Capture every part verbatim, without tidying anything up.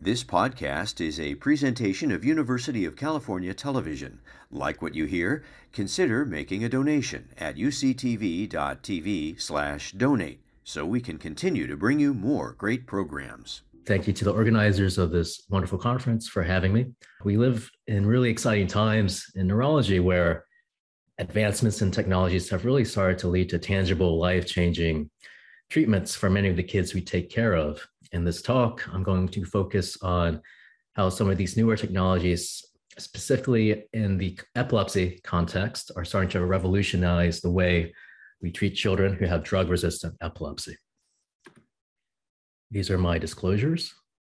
This podcast is a presentation of University of California Television. Like what you hear? Consider making a donation at uctv.tv slash donate so we can continue to bring you more great programs. Thank you to the organizers of this wonderful conference for having me. We live in really exciting times in neurology where advancements in technologies have really started to lead to tangible, life-changing treatments for many of the kids we take care of. In this talk, I'm going to focus on how some of these newer technologies, specifically in the epilepsy context, are starting to revolutionize the way we treat children who have drug-resistant epilepsy. These are my disclosures.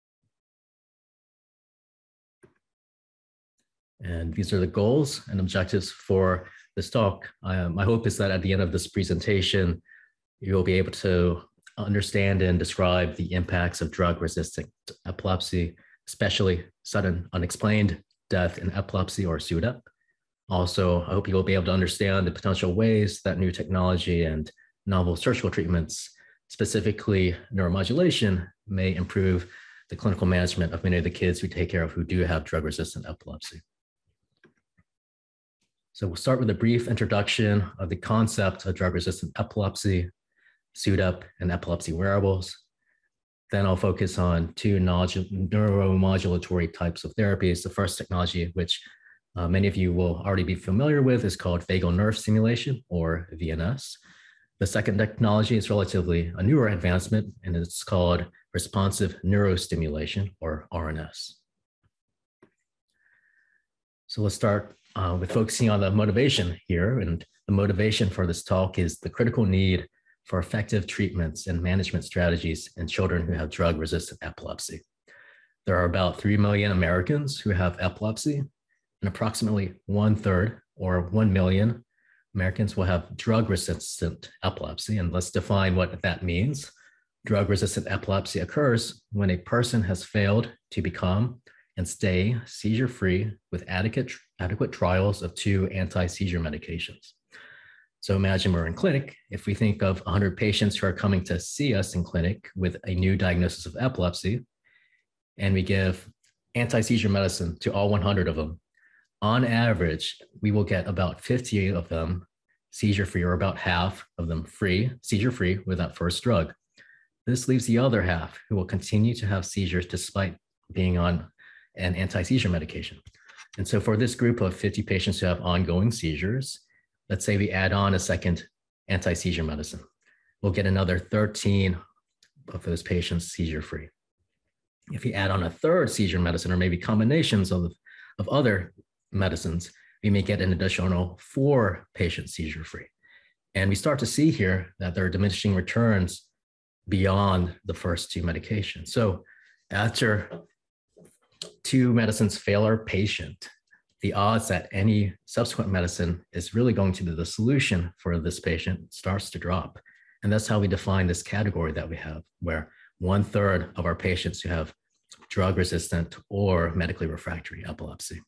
And these are the goals and objectives for this talk. Uh, my hope is that at the end of this presentation, you'll be able to understand and describe the impacts of drug-resistant epilepsy, especially sudden unexplained death in epilepsy or S U D E P. Also, I hope you'll be able to understand the potential ways that new technology and novel surgical treatments, specifically neuromodulation, may improve the clinical management of many of the kids we take care of who do have drug-resistant epilepsy. So we'll start with a brief introduction of the concept of drug-resistant epilepsy, S U D E P, and epilepsy wearables. Then I'll focus on two neuromodulatory types of therapies. The first technology, which uh, many of you will already be familiar with, is called vagal nerve stimulation, or V N S. The second technology is relatively a newer advancement, and it's called responsive neurostimulation, or R N S. So let's start uh, with focusing on the motivation here. And the motivation for this talk is the critical need for effective treatments and management strategies in children who have drug-resistant epilepsy. There are about three million Americans who have epilepsy, and approximately one-third, or one million, Americans will have drug-resistant epilepsy. And let's define what that means. Drug-resistant epilepsy occurs when a person has failed to become and stay seizure-free with adequate, adequate trials of two anti-seizure medications. So imagine we're in clinic. If we think of one hundred patients who are coming to see us in clinic with a new diagnosis of epilepsy, and we give anti-seizure medicine to all one hundred of them, on average, we will get about fifty of them seizure-free, or about half of them free, seizure-free with that first drug. This leaves the other half who will continue to have seizures despite being on an anti-seizure medication. And so for this group of fifty patients who have ongoing seizures, let's say we add on a second anti-seizure medicine. We'll get another thirteen of those patients seizure-free. If we add on a third seizure medicine, or maybe combinations of, of other medicines, we may get an additional four patients seizure-free. And we start to see here that there are diminishing returns beyond the first two medications. So after two medicines fail our patient, the odds that any subsequent medicine is really going to be the solution for this patient starts to drop. And that's how we define this category that we have, where one third of our patients who have drug-resistant or medically refractory epilepsy.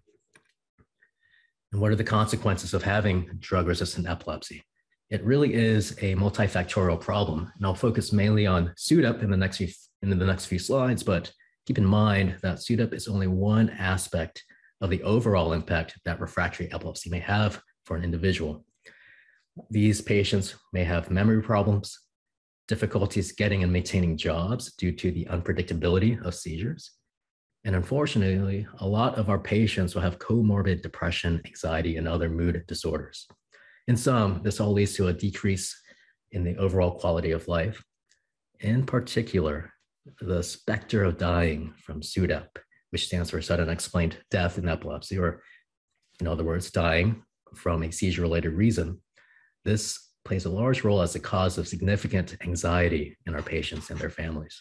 And what are the consequences of having drug-resistant epilepsy? It really is a multifactorial problem. And I'll focus mainly on S U D E P in the next few, in the next few slides, but keep in mind that S U D E P is only one aspect of the overall impact that refractory epilepsy may have for an individual. These patients may have memory problems, difficulties getting and maintaining jobs due to the unpredictability of seizures. And unfortunately, a lot of our patients will have comorbid depression, anxiety, and other mood disorders. In some, this all leads to a decrease in the overall quality of life. In particular, the specter of dying from S U D E P, which stands for sudden unexplained death in epilepsy, or in other words, dying from a seizure-related reason. This plays a large role as a cause of significant anxiety in our patients and their families.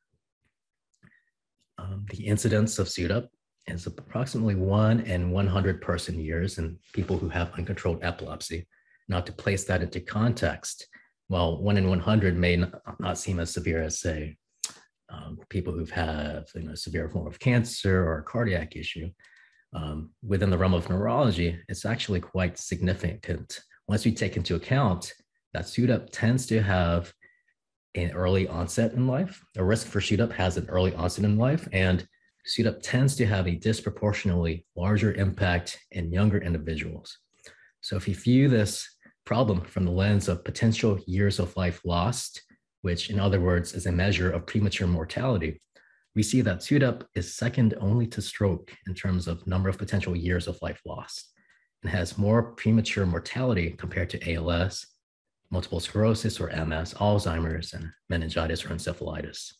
Um, the incidence of S U D E P is approximately one in one hundred person years in people who have uncontrolled epilepsy. Not to place that into context, while one in one hundred may not seem as severe as, say, Um, people who've had you know, a severe form of cancer or a cardiac issue, um, within the realm of neurology, it's actually quite significant once we take into account that S U D E P tends to have an early onset in life. A risk for SUDEP has an early onset in life, and SUDEP tends to have a disproportionately larger impact in younger individuals. So if you view this problem from the lens of potential years of life lost, which in other words is a measure of premature mortality, we see that SUDEP is second only to stroke in terms of number of potential years of life lost, and has more premature mortality compared to A L S, multiple sclerosis or M S, Alzheimer's, and meningitis or encephalitis.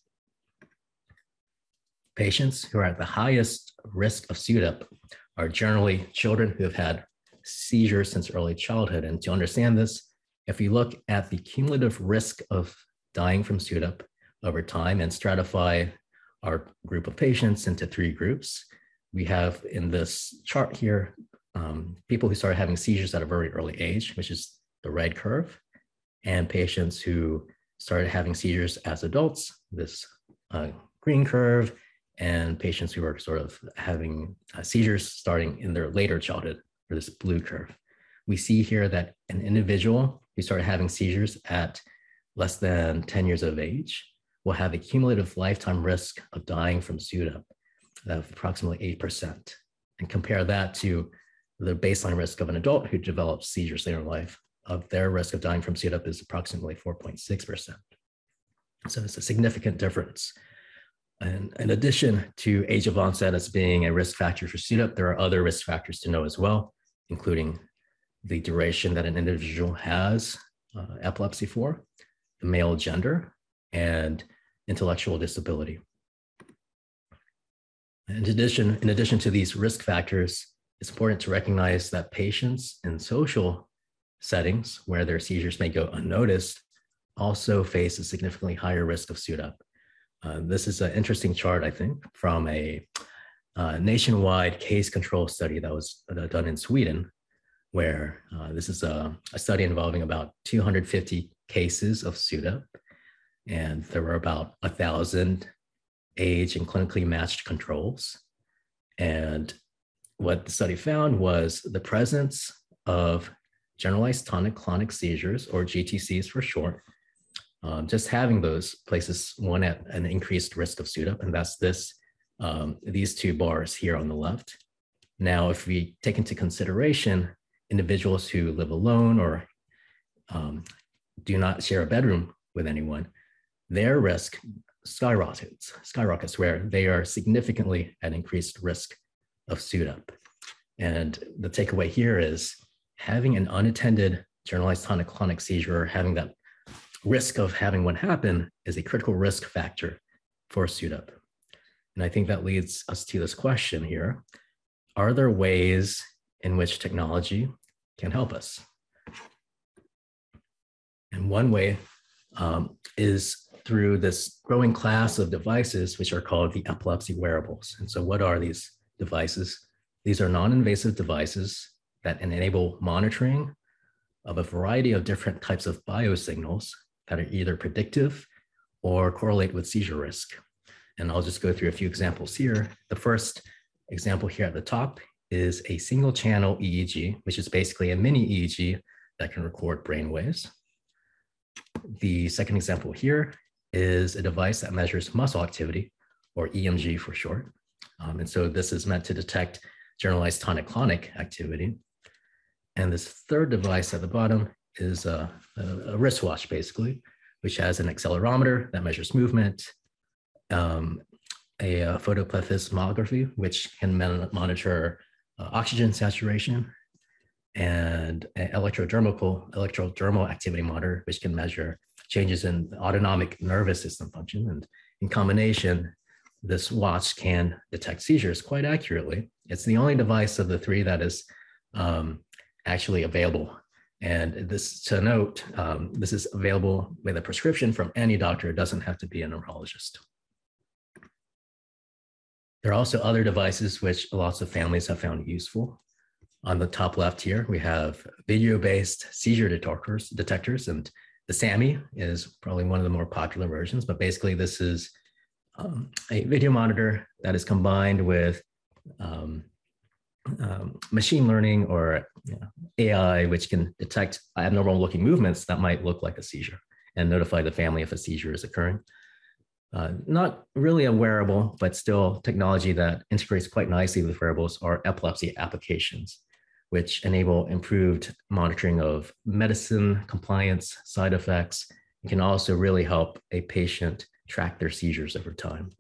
Patients who are at the highest risk of SUDEP are generally children who have had seizures since early childhood. And to understand this, if we look at the cumulative risk of dying from SUDEP over time and stratify our group of patients into three groups, we have in this chart here, um, people who started having seizures at a very early age, which is the red curve, and patients who started having seizures as adults, this uh, green curve, and patients who are sort of having uh, seizures starting in their later childhood, or this blue curve. We see here that an individual who started having seizures at less than ten years of age will have a cumulative lifetime risk of dying from SUDEP of approximately eight percent. And compare that to the baseline risk of an adult who develops seizures later in life, of their risk of dying from SUDEP is approximately four point six percent. So it's a significant difference. And in addition to age of onset as being a risk factor for SUDEP, there are other risk factors to know as well, including the duration that an individual has uh, epilepsy for, the male gender, and intellectual disability. In addition, in addition to these risk factors, it's important to recognize that patients in social settings where their seizures may go unnoticed also face a significantly higher risk of SUDEP. Uh, this is an interesting chart, I think, from a uh, nationwide case control study that was uh, done in Sweden, where uh, this is a, a study involving about two hundred fifty cases of SUDEP, and there were about one thousand age and clinically matched controls. And what the study found was the presence of generalized tonic-clonic seizures, or G T Cs for short. Um, just having those places one at an increased risk of SUDEP, and that's this, um, these two bars here on the left. Now, if we take into consideration individuals who live alone or um, do not share a bedroom with anyone, their risk skyrockets, skyrockets where they are significantly at increased risk of SUDEP. And the takeaway here is having an unattended generalized tonic-clonic seizure, or having that risk of having one happen, is a critical risk factor for SUDEP. And I think that leads us to this question here. Are there ways in which technology can help us? And one way um, is through this growing class of devices, which are called the epilepsy wearables. And so what are these devices? These are non-invasive devices that enable monitoring of a variety of different types of biosignals that are either predictive or correlate with seizure risk. And I'll just go through a few examples here. The first example here at the top is a single channel E E G, which is basically a mini E E G that can record brain waves. The second example here is a device that measures muscle activity, or E M G for short. Um, and so this is meant to detect generalized tonic-clonic activity. And this third device at the bottom is a, a, a wristwatch, basically, which has an accelerometer that measures movement, um, a, a photoplethysmography, which can monitor uh, oxygen saturation, and an electrodermal, electrodermal activity monitor, which can measure changes in autonomic nervous system function. And in combination, this watch can detect seizures quite accurately. It's the only device of the three that is um, actually available. And this, to note, um, this is available with a prescription from any doctor. It doesn't have to be a neurologist. There are also other devices which lots of families have found useful. On the top left here, we have video-based seizure detectors, detectors, and the SAMI is probably one of the more popular versions, but basically this is um, a video monitor that is combined with um, um, machine learning or you know, A I, which can detect abnormal looking movements that might look like a seizure. and notify the family if a seizure is occurring. Uh, not really a wearable, but still technology that integrates quite nicely with wearables are epilepsy applications, which enable improved monitoring of medicine, compliance, side effects. It can also really help a patient track their seizures over time.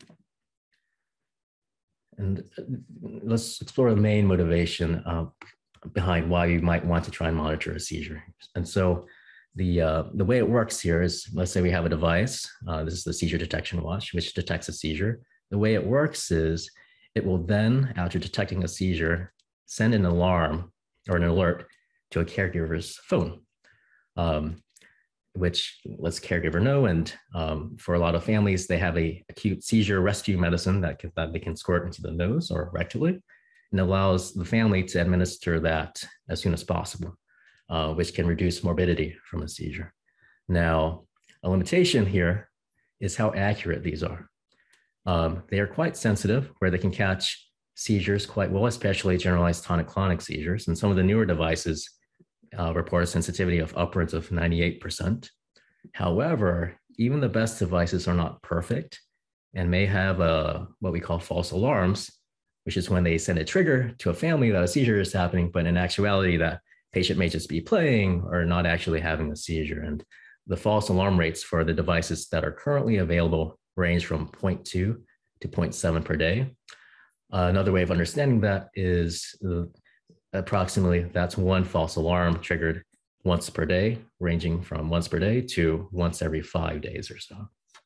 And let's explore the main motivation uh, behind why you might want to try and monitor a seizure. And so the, uh, the way it works here is, let's say we have a device. Uh, this is the seizure detection watch, which detects a seizure. The way it works is it will then, after detecting a seizure, send an alarm or an alert to a caregiver's phone, um, which lets caregiver know. And um, for a lot of families, they have a acute seizure rescue medicine that, can, that they can squirt into the nose or rectally, and allows the family to administer that as soon as possible, uh, which can reduce morbidity from a seizure. Now, a limitation here is how accurate these are. Um, they are quite sensitive, where they can catch seizures quite well, especially generalized tonic-clonic seizures. And some of the newer devices uh, report a sensitivity of upwards of ninety-eight percent. However, even the best devices are not perfect and may have a, what we call false alarms, which is when they send a trigger to a family that a seizure is happening, but in actuality, that patient may just be playing or not actually having a seizure. And the false alarm rates for the devices that are currently available range from zero point two to zero point seven per day. Uh, another way of understanding that is uh, approximately that's one false alarm triggered once per day, ranging from once per day to once every five days or so.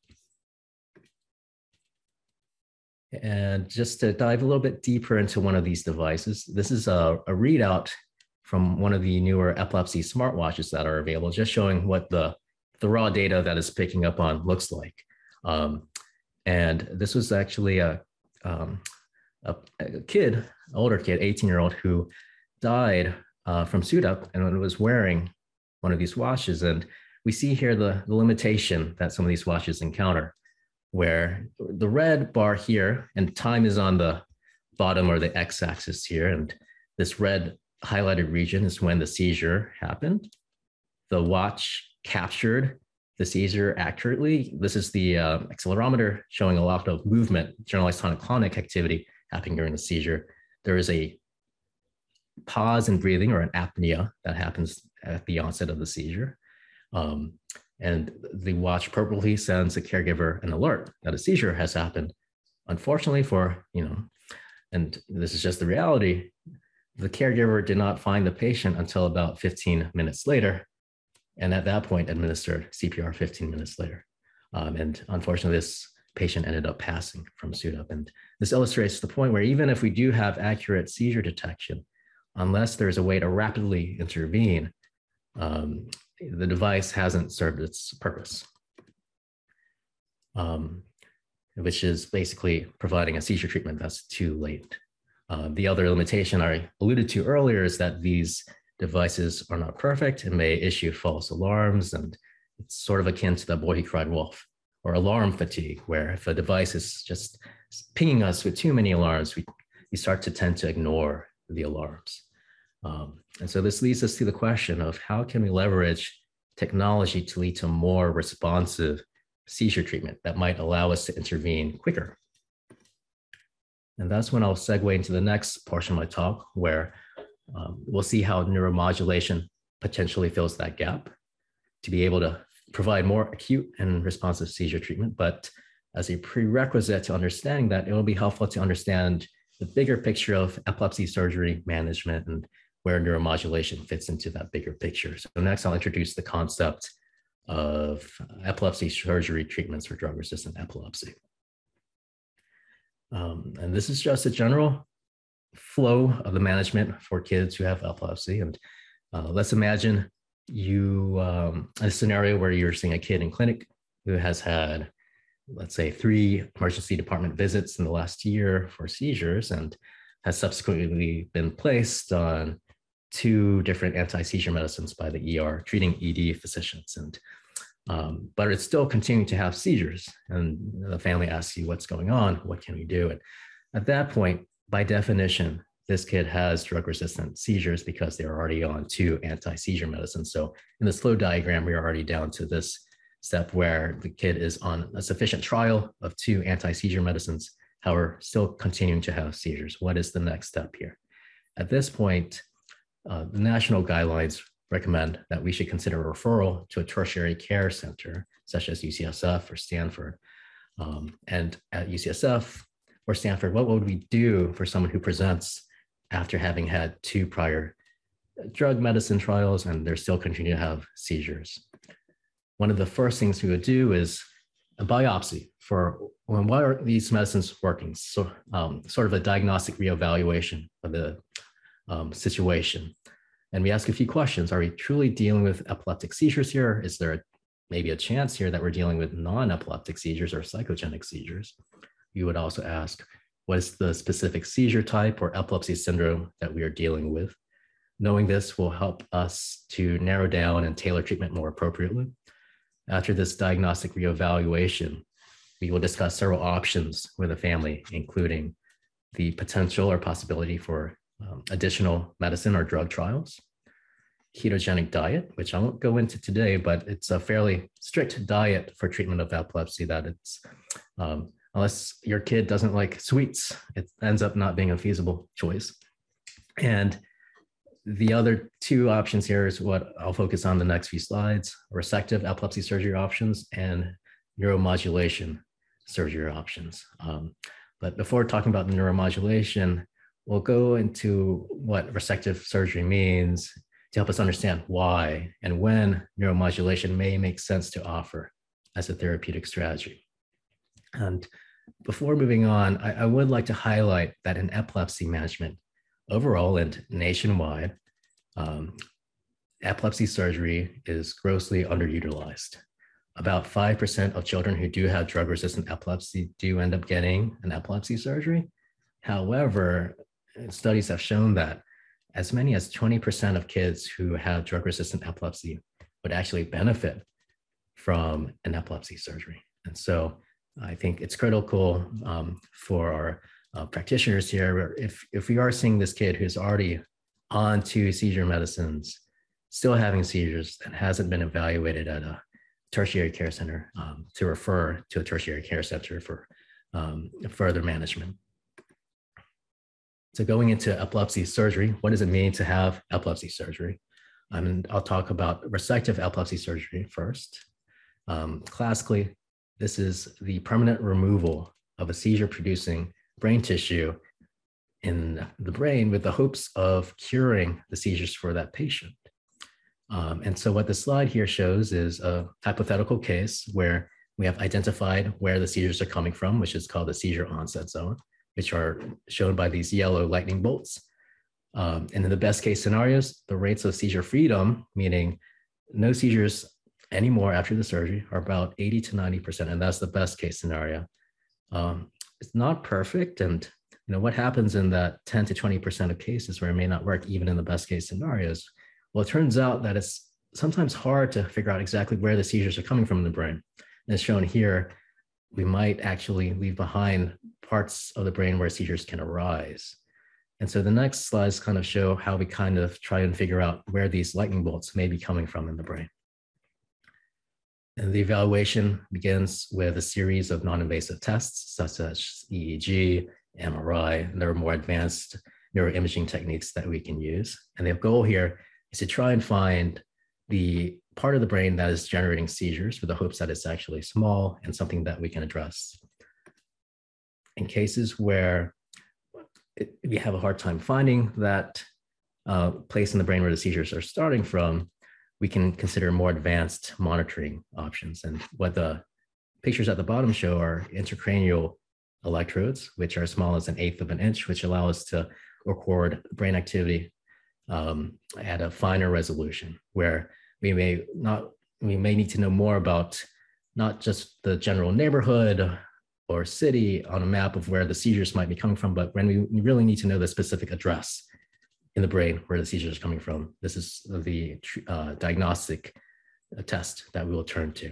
And just to dive a little bit deeper into one of these devices, this is a, a readout from one of the newer epilepsy smartwatches that are available, just showing what the, the raw data that is picking up on looks like. Um, and this was actually a, um, a, a kid, an older kid, eighteen year old, who died uh, from SUDEP and was wearing one of these watches. And we see here the, the limitation that some of these watches encounter, where the red bar here, and time is on the bottom or the x-axis here, and this red highlighted region is when the seizure happened. The watch captured the seizure accurately. This is the uh, accelerometer showing a lot of movement, generalized tonic-clonic activity happening during the seizure. There is a pause in breathing, or an apnea, that happens at the onset of the seizure. Um, and the watch appropriately sends a caregiver an alert that a seizure has happened. Unfortunately for, you know, and this is just the reality, the caregiver did not find the patient until about fifteen minutes later. And at that point, administered C P R fifteen minutes later. Um, and unfortunately, this patient ended up passing from SUDEP. And this illustrates the point where even if we do have accurate seizure detection, unless there's a way to rapidly intervene, um, the device hasn't served its purpose, um, which is basically providing a seizure treatment that's too late. Uh, the other limitation I alluded to earlier is that these devices are not perfect and may issue false alarms, and it's sort of akin to the boy who cried wolf, or alarm fatigue, where if a device is just pinging us with too many alarms, we, we start to tend to ignore the alarms. Um, and so this leads us to the question of how can we leverage technology to lead to more responsive seizure treatment that might allow us to intervene quicker. And that's when I'll segue into the next portion of my talk, where um, we'll see how neuromodulation potentially fills that gap to be able to provide more acute and responsive seizure treatment. But as a prerequisite to understanding that, it will be helpful to understand the bigger picture of epilepsy surgery management and where neuromodulation fits into that bigger picture. So next, I'll introduce the concept of epilepsy surgery treatments for drug-resistant epilepsy. Um, and this is just a general flow of the management for kids who have epilepsy. And uh, let's imagine you um, a scenario where you're seeing a kid in clinic who has had, let's say, three emergency department visits in the last year for seizures and has subsequently been placed on two different anti-seizure medicines by the E R treating E D physicians. And um, but it's still continuing to have seizures. And the family asks you, what's going on? What can we do? And at that point, by definition, this kid has drug-resistant seizures because they're already on two anti-seizure medicines. So in this flow diagram, we're already down to this step where the kid is on a sufficient trial of two anti-seizure medicines, however, still continuing to have seizures. What is the next step here? At this point, uh, the national guidelines recommend that we should consider a referral to a tertiary care center, such as U C S F or Stanford. Um, and at U C S F or Stanford, what would we do for someone who presents after having had two prior drug medicine trials and they're still continuing to have seizures? One of the first things we would do is a biopsy for when why are these medicines working? So um, sort of a diagnostic reevaluation of the um, situation. And we ask a few questions. Are we truly dealing with epileptic seizures here? Is there a, maybe a chance here that we're dealing with non-epileptic seizures or psychogenic seizures? We would also ask, what is the specific seizure type or epilepsy syndrome that we are dealing with? Knowing this will help us to narrow down and tailor treatment more appropriately. After this diagnostic reevaluation, we will discuss several options with the family, including the potential or possibility for um, additional medicine or drug trials, ketogenic diet, which I won't go into today, but it's a fairly strict diet for treatment of epilepsy that it's, um, unless your kid doesn't like sweets, it ends up not being a feasible choice. And the other two options here is what I'll focus on the next few slides: resective epilepsy surgery options and neuromodulation surgery options. Um, but before talking about the neuromodulation, we'll go into what resective surgery means to help us understand why and when neuromodulation may make sense to offer as a therapeutic strategy. And before moving on, I, I would like to highlight that in epilepsy management, overall and nationwide, um, epilepsy surgery is grossly underutilized. About five percent of children who do have drug-resistant epilepsy do end up getting an epilepsy surgery. However, studies have shown that as many as twenty percent of kids who have drug-resistant epilepsy would actually benefit from an epilepsy surgery. And so I think it's critical um, for our uh, practitioners here, if, if we are seeing this kid who's already on two seizure medicines, still having seizures, and hasn't been evaluated at a tertiary care center, um, to refer to a tertiary care center for um, further management. So going into epilepsy surgery, what does it mean to have epilepsy surgery? I mean, I'll talk about resective epilepsy surgery first. Um, classically, this is the permanent removal of a seizure-producing brain tissue in the brain with the hopes of curing the seizures for that patient. Um, and so what the slide here shows is a hypothetical case where we have identified where the seizures are coming from, which is called the seizure onset zone, which are shown by these yellow lightning bolts. Um, and in the best case scenarios, the rates of seizure freedom, meaning no seizures anymore after the surgery, are about eighty to ninety percent, and that's the best case scenario. Um, it's not perfect, and you know what happens in that ten to twenty percent of cases where it may not work even in the best case scenarios? Well, it turns out that it's sometimes hard to figure out exactly where the seizures are coming from in the brain. And as shown here, we might actually leave behind parts of the brain where seizures can arise. And so the next slides kind of show how we kind of try and figure out where these lightning bolts may be coming from in the brain. And the evaluation begins with a series of non-invasive tests, such as E E G, M R I, and there are more advanced neuroimaging techniques that we can use. And the goal here is to try and find the part of the brain that is generating seizures with the hopes that it's actually small and something that we can address. In cases where it, we have a hard time finding that uh, place in the brain where the seizures are starting from, we can consider more advanced monitoring options. And what the pictures at the bottom show are intracranial electrodes, which are as small as an eighth of an inch, which allow us to record brain activity um, at a finer resolution, where we may not, we may need to know more about not just the general neighborhood or city on a map of where the seizures might be coming from, but when we, we really need to know the specific address in the brain where the seizures are coming from. This is the uh, diagnostic test that we will turn to.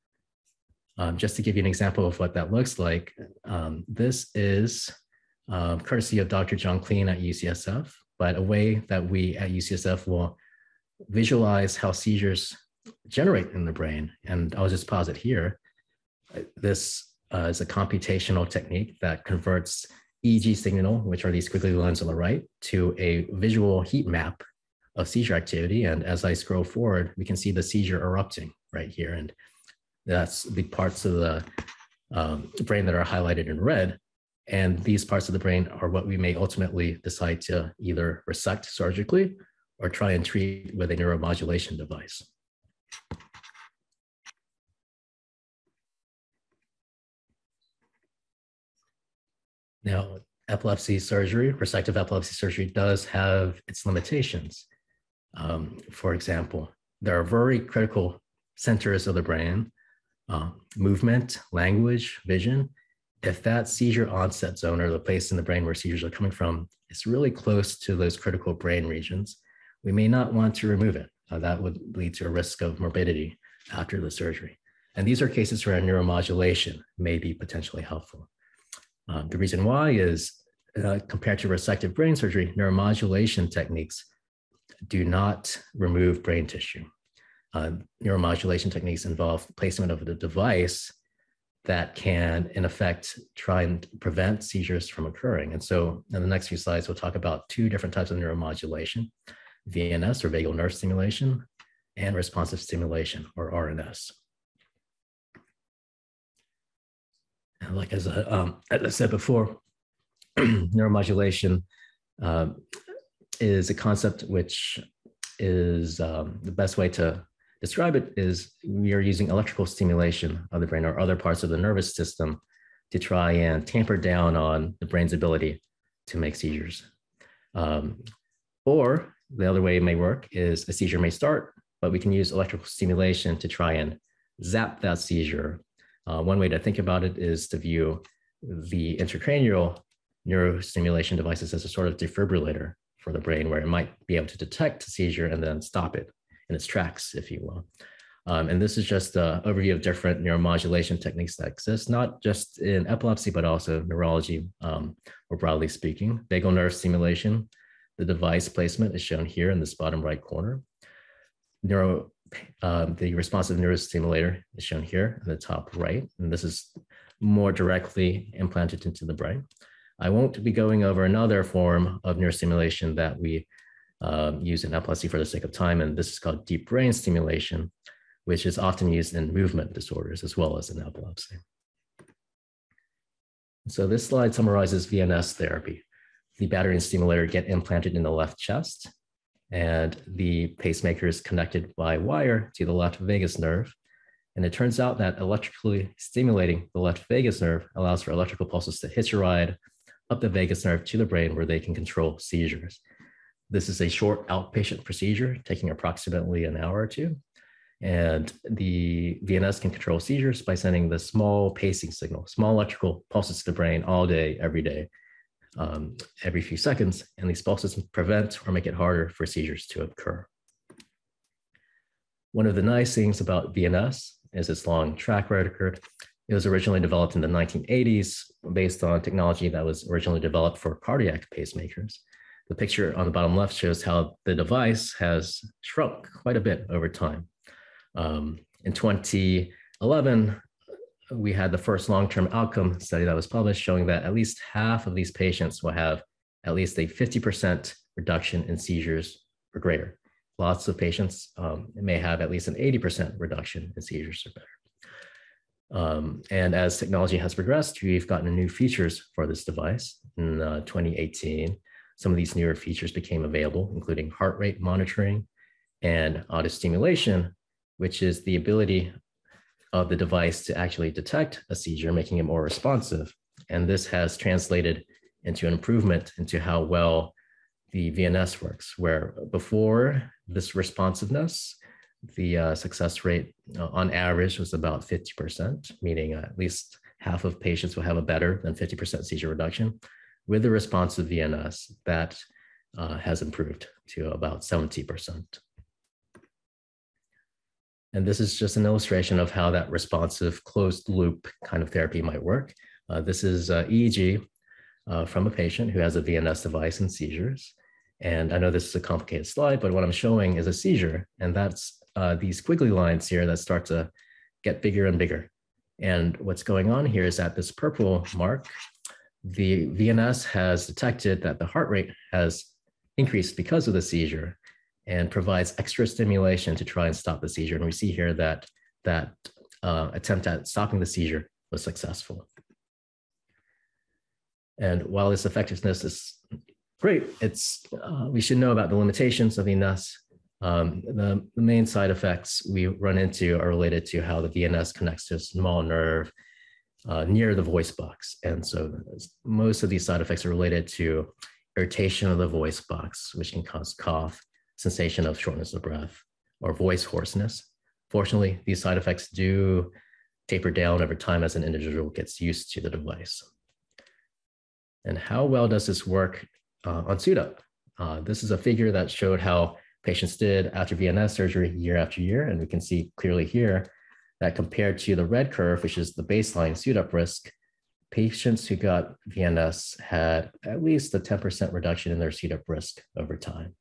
Um, just to give you an example of what that looks like, um, this is um, courtesy of Doctor John Kleen at U C S F, but a way that we at U C S F will visualize how seizures generate in the brain. And I'll just pause it here. This uh, is a computational technique that converts E E G signal, which are these squiggly lines on the right, to a visual heat map of seizure activity. And as I scroll forward, we can see the seizure erupting right here. And that's the parts of the um, brain that are highlighted in red. And these parts of the brain are what we may ultimately decide to either resect surgically or try and treat with a neuromodulation device. Now, epilepsy surgery, resective epilepsy surgery does have its limitations. Um, for example, there are very critical centers of the brain, uh, movement, language, vision. If that seizure onset zone, or the place in the brain where seizures are coming from, is really close to those critical brain regions, we may not want to remove it. Uh, that would lead to a risk of morbidity after the surgery. And these are cases where neuromodulation may be potentially helpful. Um, the reason why is, uh, compared to resective brain surgery, neuromodulation techniques do not remove brain tissue. Uh, neuromodulation techniques involve placement of the device that can, in effect, try and prevent seizures from occurring. And so in the next few slides, we'll talk about two different types of neuromodulation: V N S, or vagal nerve stimulation, and responsive stimulation, or R N S. And like as, a, um, as I said before, neuromodulation um, is a concept which is um, the best way to describe it is we are using electrical stimulation of the brain or other parts of the nervous system to try and tamper down on the brain's ability to make seizures. Um, or the other way it may work is a seizure may start, but we can use electrical stimulation to try and zap that seizure. Uh, one way to think about it is to view the intracranial neurostimulation devices as a sort of defibrillator for the brain, where it might be able to detect a seizure and then stop it in its tracks, if you will. Um, and this is just an overview of different neuromodulation techniques that exist, not just in epilepsy, but also neurology, um, more broadly speaking. Vagal nerve stimulation, the device placement is shown here in this bottom right corner. Neuro, uh, the responsive neurostimulator is shown here in the top right, and this is more directly implanted into the brain. I won't be going over another form of neurostimulation that we uh, use in epilepsy for the sake of time, and this is called deep brain stimulation, which is often used in movement disorders as well as in epilepsy. So this slide summarizes V N S therapy. The battery and stimulator get implanted in the left chest, and the pacemaker is connected by wire to the left vagus nerve. And it turns out that electrically stimulating the left vagus nerve allows for electrical pulses to hitch a ride up the vagus nerve to the brain, where they can control seizures. This is a short outpatient procedure taking approximately an hour or two. And the V N S can control seizures by sending the small pacing signal, small electrical pulses to the brain all day, every day, um, every few seconds. And these pulses prevent or make it harder for seizures to occur. One of the nice things about V N S is its long track record. It was originally developed in the nineteen eighties based on technology that was originally developed for cardiac pacemakers. The picture on the bottom left shows how the device has shrunk quite a bit over time. Um, in twenty eleven, we had the first long-term outcome study that was published showing that at least half of these patients will have at least a fifty percent reduction in seizures or greater. Lots of patients um, may have at least an eighty percent reduction in seizures or better. Um, and as technology has progressed, we've gotten new features for this device. In uh, twenty eighteen, some of these newer features became available, including heart rate monitoring and autostimulation, which is the ability of the device to actually detect a seizure, making it more responsive. And this has translated into an improvement into how well the V N S works, where before this responsiveness, the uh, success rate uh, on average was about fifty percent, meaning uh, at least half of patients will have a better than fifty percent seizure reduction. With the responsive V N S, that uh, has improved to about seventy percent. And this is just an illustration of how that responsive closed loop kind of therapy might work. Uh, this is uh, E E G uh, from a patient who has a V N S device and seizures. And I know this is a complicated slide, but what I'm showing is a seizure, and that's uh, these squiggly lines here that start to get bigger and bigger. And what's going on here is that this purple mark, the V N S has detected that the heart rate has increased because of the seizure and provides extra stimulation to try and stop the seizure. And we see here that that uh, attempt at stopping the seizure was successful. And while this effectiveness is great, it's uh, we should know about the limitations of V N S. Um, the, the main side effects we run into are related to how the V N S connects to a small nerve uh, near the voice box. And so most of these side effects are related to irritation of the voice box, which can cause cough, sensation of shortness of breath, or voice hoarseness. Fortunately, these side effects do taper down over time as an individual gets used to the device. And how well does this work uh, on SUDEP? Uh, this is a figure that showed how patients did after V N S surgery year after year. And we can see clearly here that compared to the red curve, which is the baseline SUDEP risk, patients who got V N S had at least a ten percent reduction in their SUDEP risk over time.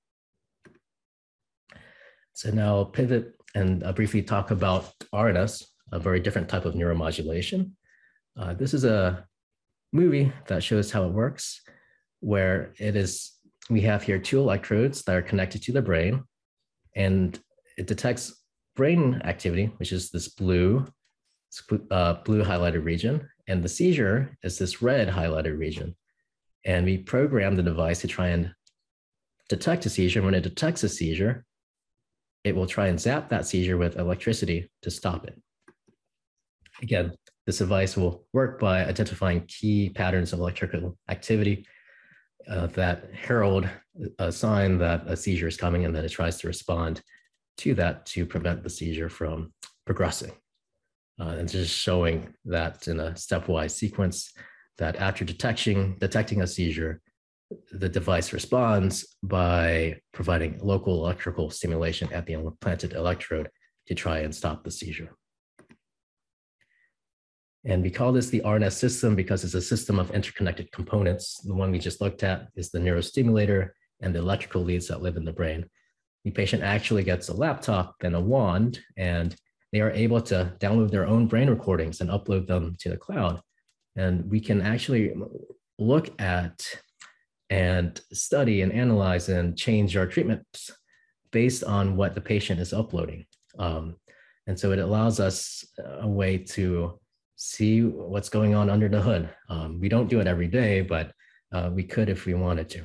So now I'll pivot and uh, briefly talk about R N S, a very different type of neuromodulation. Uh, this is a movie that shows how it works, where it is, we have here two electrodes that are connected to the brain, and it detects brain activity, which is this blue, uh, blue highlighted region, and the seizure is this red highlighted region. And we program the device to try and detect a seizure. When it detects a seizure, it will try and zap that seizure with electricity to stop it. Again, this device will work by identifying key patterns of electrical activity uh, that herald a sign that a seizure is coming, and then it tries to respond to that to prevent the seizure from progressing. Uh, and just showing that in a stepwise sequence that after detection, detecting a seizure, the device responds by providing local electrical stimulation at the implanted electrode to try and stop the seizure. And we call this the R N S system because it's a system of interconnected components. The one we just looked at is the neurostimulator and the electrical leads that live in the brain. The patient actually gets a laptop and a wand, and they are able to download their own brain recordings and upload them to the cloud. And we can actually look at and study and analyze and change our treatments based on what the patient is uploading. Um, and so it allows us a way to see what's going on under the hood. Um, we don't do it every day, but uh, we could if we wanted to.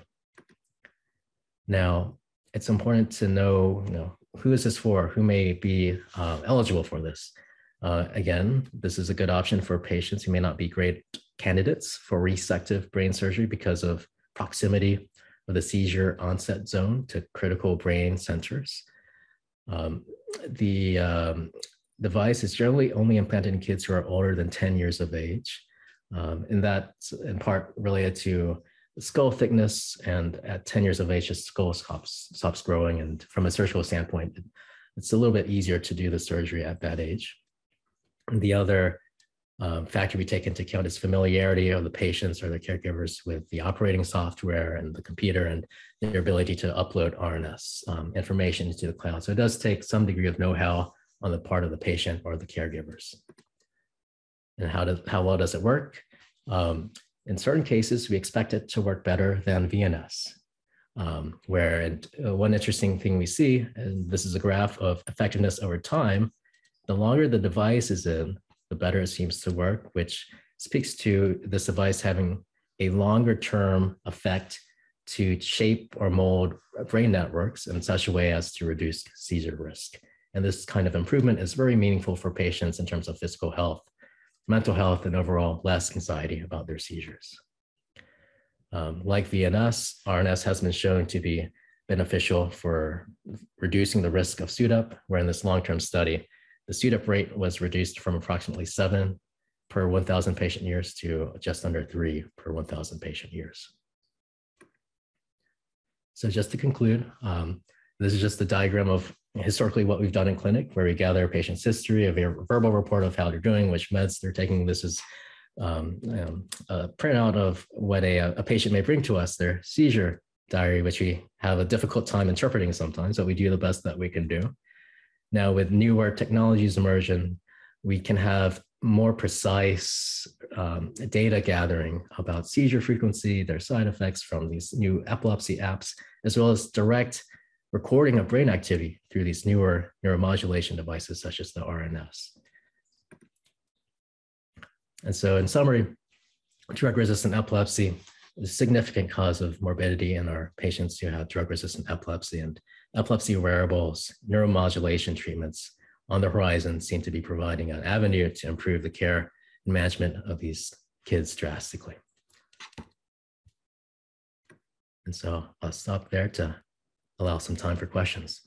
Now, it's important to know, you know, who is this for? Who may be uh, eligible for this? Uh, again, this is a good option for patients who may not be great candidates for resective brain surgery because of proximity of the seizure onset zone to critical brain centers. Um, the um, device is generally only implanted in kids who are older than ten years of age. Um, and that's in part related to skull thickness, and at ten years of age, the skull stops, stops growing. And from a surgical standpoint, it's a little bit easier to do the surgery at that age. And the other um, factor we take into account is familiarity of the patients or the caregivers with the operating software and the computer and their ability to upload R N S um, information into the cloud. So it does take some degree of know-how on the part of the patient or the caregivers. And how, does, how well does it work? Um, in certain cases, we expect it to work better than V N S, um, where and, uh, one interesting thing we see, and this is a graph of effectiveness over time, the longer the device is in, the better it seems to work, which speaks to this device having a longer term effect to shape or mold brain networks in such a way as to reduce seizure risk. And this kind of improvement is very meaningful for patients in terms of physical health, mental health, and overall less anxiety about their seizures. Um, like V N S, R N S has been shown to be beneficial for reducing the risk of SUDEP, where in this long-term study, the SUDEP rate was reduced from approximately seven per one thousand patient years to just under three per one thousand patient years. So just to conclude, um, this is just a diagram of historically what we've done in clinic, where we gather a patient's history, a verbal report of how they're doing, which meds they're taking. This is um, um, a printout of what a, a patient may bring to us, their seizure diary, which we have a difficult time interpreting sometimes, but we do the best that we can do. Now, with newer technologies emerging, we can have more precise um, data gathering about seizure frequency, their side effects from these new epilepsy apps, as well as direct recording of brain activity through these newer neuromodulation devices, such as the R N S. And so in summary, drug-resistant epilepsy is a significant cause of morbidity in our patients who have drug-resistant epilepsy, and epilepsy wearables, neuromodulation treatments on the horizon seem to be providing an avenue to improve the care and management of these kids drastically. And so I'll stop there to allow some time for questions.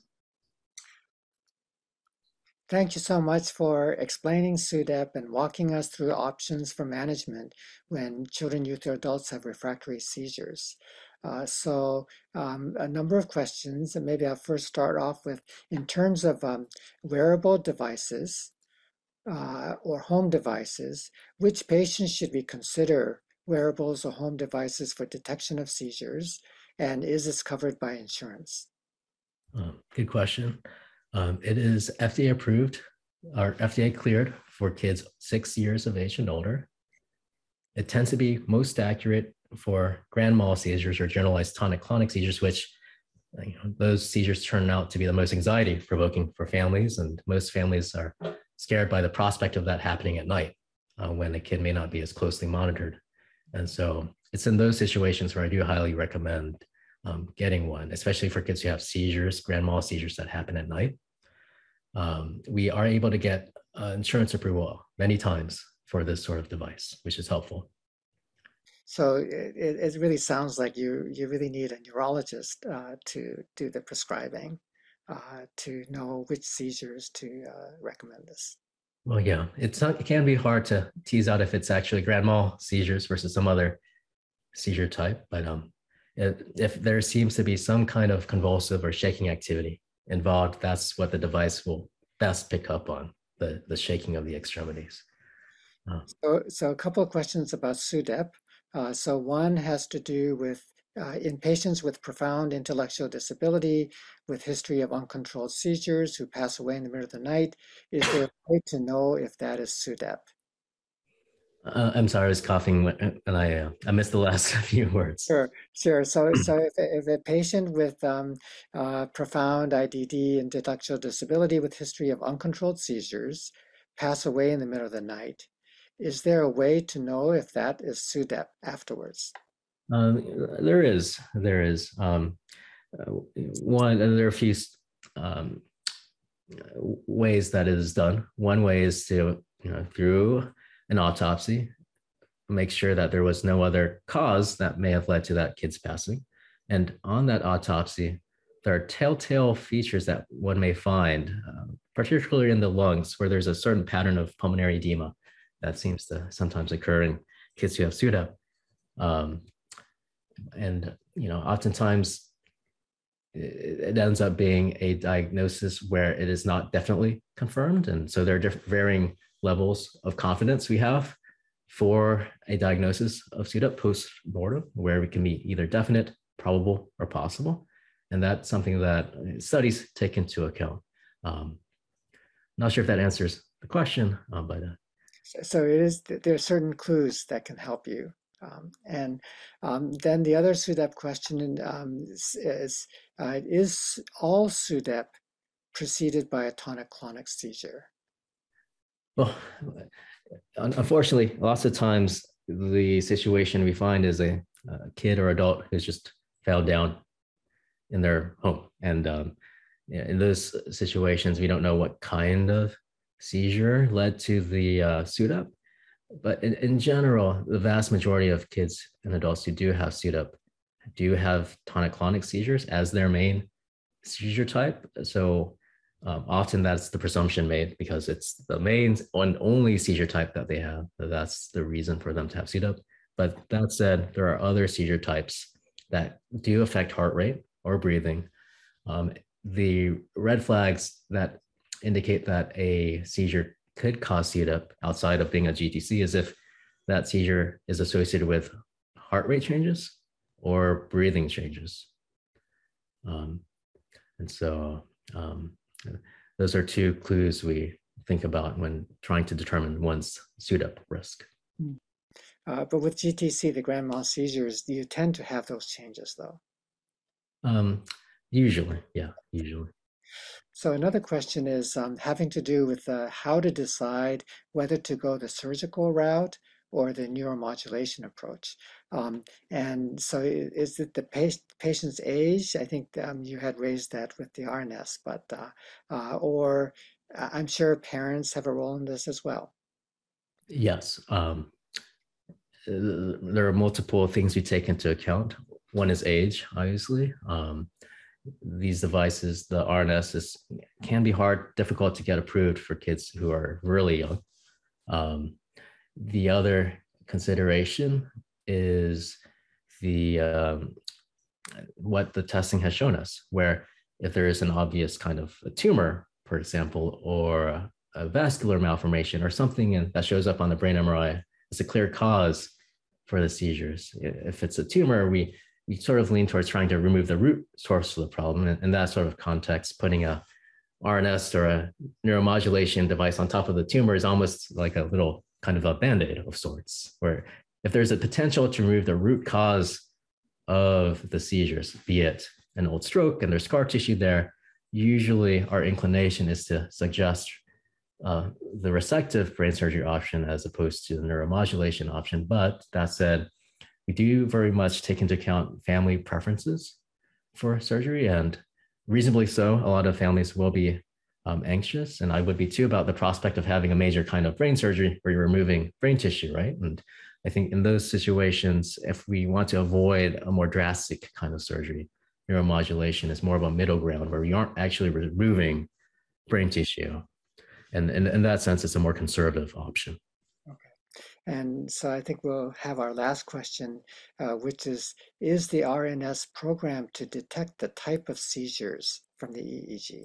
Thank you so much for explaining SUDEP and walking us through options for management when children, youth, or adults have refractory seizures. Uh, so um, a number of questions, and maybe I'll first start off with, in terms of um, wearable devices uh, or home devices, which patients should we consider wearables or home devices for detection of seizures, and is this covered by insurance? Um, good question. Um, it is F D A approved or F D A cleared for kids six years of age and older. It tends to be most accurate for grand mal seizures or generalized tonic-clonic seizures, which you know, those seizures turn out to be the most anxiety provoking for families. And most families are scared by the prospect of that happening at night uh, when the kid may not be as closely monitored. And so it's in those situations where I do highly recommend Um, getting one, especially for kids who have seizures, grand mal seizures that happen at night. Um, we are able to get uh, insurance approval many times for this sort of device, which is helpful. So it, it really sounds like you, you really need a neurologist uh, to do the prescribing uh, to know which seizures to uh, recommend this. Well, yeah, it's not, it can be hard to tease out if it's actually grand mal seizures versus some other seizure type, but um, if there seems to be some kind of convulsive or shaking activity involved, that's what the device will best pick up on, the, the shaking of the extremities. Uh, so, so a couple of questions about SUDEP. Uh, so one has to do with uh, in patients with profound intellectual disability, with history of uncontrolled seizures who pass away in the middle of the night, is there a way to know if that is SUDEP? Uh, I'm sorry, I was coughing and I uh, I missed the last few words. Sure, sure. So, so if, if a patient with um, uh, profound I D D, intellectual disability with history of uncontrolled seizures, pass away in the middle of the night, is there a way to know if that is SUDEP afterwards? Um, there is, there is. Um, one, there are a few um, ways that it is done. One way is to, you know, through an autopsy, make sure that there was no other cause that may have led to that kid's passing. And on that autopsy, there are telltale features that one may find, uh, particularly in the lungs, where there's a certain pattern of pulmonary edema that seems to sometimes occur in kids who have SUDEP. Um, and, you know, oftentimes it, it ends up being a diagnosis where it is not definitely confirmed. And so there are different varying levels of confidence we have for a diagnosis of SUDEP post-mortem, where we can be either definite, probable, or possible. And that's something that studies take into account. Um, not sure if that answers the question, uh, but. Uh, so, so it is, there are certain clues that can help you. Um, and um, then the other SUDEP question um, is, is, uh, is all SUDEP preceded by a tonic-clonic seizure? Well, unfortunately, lots of times the situation we find is a, a kid or adult who's just fell down in their home. And um, in those situations, we don't know what kind of seizure led to the uh, SUDEP. But in, in general, the vast majority of kids and adults who do have SUDEP do have tonic-clonic seizures as their main seizure type. So Um, often that's the presumption made because it's the main and only seizure type that they have. So that's the reason for them to have SUDEP. But that said, there are other seizure types that do affect heart rate or breathing. Um, the red flags that indicate that a seizure could cause SUDEP outside of being a G T C is if that seizure is associated with heart rate changes or breathing changes. Um, and so um, those are two clues we think about when trying to determine one's SUDEP risk. Uh, but with G T C, the grand mal seizures, you tend to have those changes, though. Um, usually, yeah, usually. So another question is um, having to do with uh, how to decide whether to go the surgical route or the neuromodulation approach. Um, and so is it the pa- patient's age? I think um, you had raised that with the R N S, but uh, uh, or I'm sure parents have a role in this as well. Yes. Um, there are multiple things we take into account. One is age, obviously. Um, these devices, the R N S, is, can be hard, difficult to get approved for kids who are really young. Um, the other consideration is the um, what the testing has shown us, where if there is an obvious kind of a tumor, for example, or a, a vascular malformation or something in, that shows up on the brain M R I as a clear cause for the seizures. If it's a tumor, we we sort of lean towards trying to remove the root source of the problem. And in that sort of context, putting a R N S or a neuromodulation device on top of the tumor is almost like a little kind of a Band-Aid of sorts, where if there's a potential to remove the root cause of the seizures, be it an old stroke and there's scar tissue there, usually our inclination is to suggest uh, the resective brain surgery option as opposed to the neuromodulation option. But that said, we do very much take into account family preferences for surgery, and reasonably so. A lot of families will be um, anxious, and I would be too, about the prospect of having a major kind of brain surgery where you're removing brain tissue, right? And I think in those situations, if we want to avoid a more drastic kind of surgery, neuromodulation is more of a middle ground where we aren't actually removing brain tissue. And in, in that sense, it's a more conservative option. And so I think we'll have our last question, uh, which is, is the R N S programmed to detect the type of seizures from the E E G?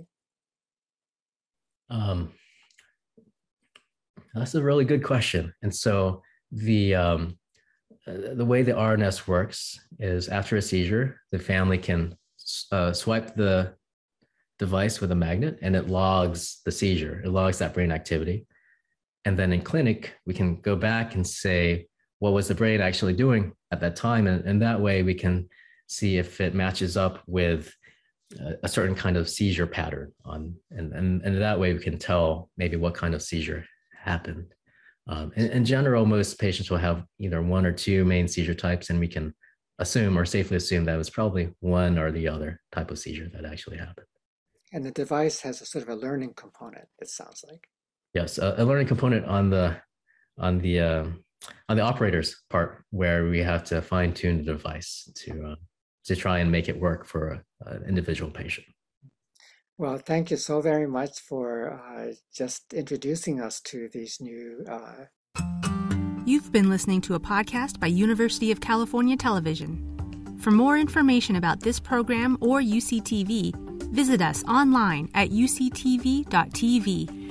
Um, that's a really good question. And so the, um, the way the R N S works is after a seizure, the family can uh, swipe the device with a magnet and it logs the seizure. It logs that brain activity. And then in clinic, we can go back and say, what was the brain actually doing at that time? And, and that way we can see if it matches up with a, a certain kind of seizure pattern on, and, and, and that way we can tell maybe what kind of seizure happened. Um, in, in general, most patients will have either one or two main seizure types, and we can assume or safely assume that it was probably one or the other type of seizure that actually happened. And the device has a sort of a learning component, it sounds like. Yes, a, a learning component on the on the uh, on the operator's part, where we have to fine tune the device to uh, to try and make it work for a, an individual patient. Well, thank you so very much for uh, just introducing us to these new. Uh... You've been listening to a podcast by University of California Television. For more information about this program or U C T V, visit us online at u c t v dot t v.